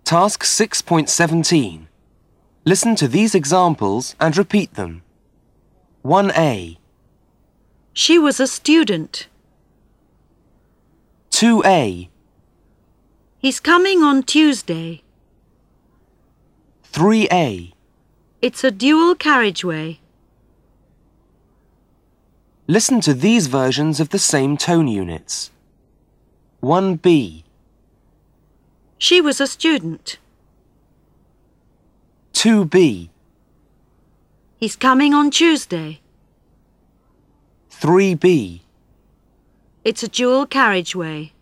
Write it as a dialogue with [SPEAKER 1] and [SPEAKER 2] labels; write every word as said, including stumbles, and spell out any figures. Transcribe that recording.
[SPEAKER 1] Task six point seventeen. Listen to these examples and repeat them. one A.
[SPEAKER 2] She was a student.
[SPEAKER 1] two A.
[SPEAKER 2] He's coming on Tuesday.
[SPEAKER 1] three A.
[SPEAKER 2] It's a dual carriageway.
[SPEAKER 1] Listen to these versions of the same tone units. one B.
[SPEAKER 2] She was a student.
[SPEAKER 1] two B.
[SPEAKER 2] He's coming on Tuesday.
[SPEAKER 1] three B.
[SPEAKER 2] It's a dual carriageway.